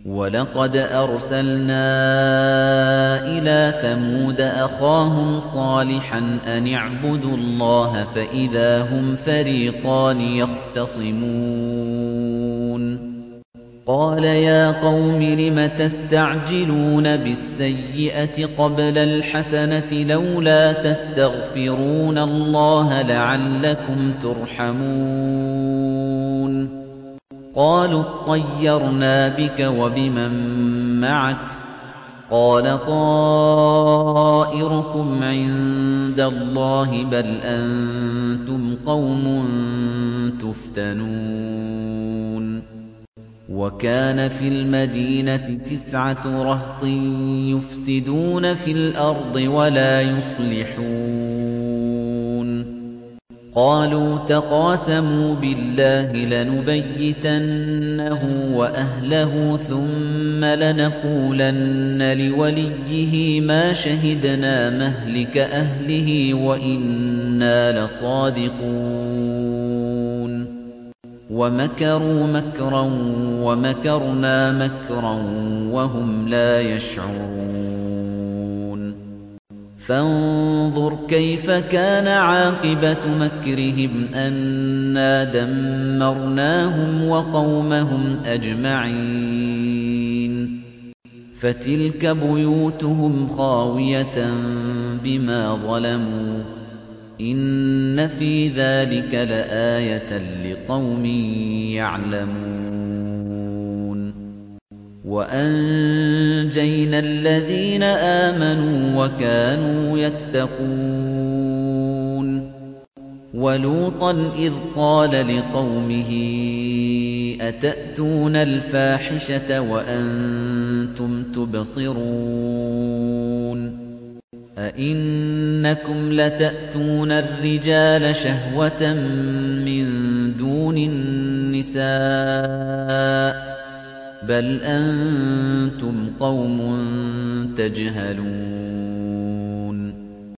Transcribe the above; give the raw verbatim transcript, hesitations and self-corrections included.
وَلَقَدْ أَرْسَلْنَا إِلَى ثَمُودَ أَخَاهُمْ صَالِحًا أَنِ اعْبُدُوا اللَّهَ فَإِذَا هُمْ فَرِيقَانِ يَخْتَصِمُونَ قَالَ يَا قَوْمِ لِمَ تَسْتَعْجِلُونَ بِالسَّيِّئَةِ قَبْلَ الْحَسَنَةِ لَوْلَا تَسْتَغْفِرُونَ اللَّهَ لَعَلَّكُمْ تُرْحَمُونَ قَالُوا اطَّيَّرْنَا بِكَ وَبِمَن مَّعَكَ قَالَ طَائِرُكُمْ عِندَ اللَّهِ بَلْ أَنتُمْ قَوْمٌ تُفْتَنُونَ وَكَانَ فِي الْمَدِينَةِ تِسْعَةُ رَهْطٍ يُفْسِدُونَ فِي الْأَرْضِ وَلَا يُصْلِحُونَ قَالُوا تَقَاسَمُوا بِاللَّهِ لَنُبَيِّتَنَّهُ وَأَهْلَهُ ثُمَّ لَنَقُولَنَّ لِوَلِيِّهِ مَا شَهِدْنَا مَهْلِكَ أَهْلِهِ وَإِنَّا لَصَادِقُونَ وَمَكَرُوا مَكْرًا وَمَكَرْنَا مَكْرًا وَهُمْ لَا يَشْعُرُونَ فَانظُرْ كَيْفَ كَانَ عَاقِبَةُ مَكْرِهِمْ أَنَّا دَمَّرْنَاهُمْ وَقَوْمَهُمْ أَجْمَعِينَ فَتِلْكَ بُيُوتُهُمْ خَاوِيَةً بِمَا ظَلَمُوا إِنَّ فِي ذَلِكَ لَآيَةً لِقَوْمٍ يَعْلَمُونَ وَأَنجَيْنَا الَّذِينَ آمَنُوا وَكَانُوا يَتَّقُونَ وَلُوطًا إِذْ قَالَ لِقَوْمِهِ أَتَأْتُونَ الْفَاحِشَةَ وَأَنتُمْ تُبْصِرُونَ أَئِنَّكُمْ لَتَأْتُونَ الرِّجَالَ شَهْوَةً مِّن دُونِ النِّسَاءِ بَلْ أَنتُمْ قَوْمٌ تَجْهَلُونَ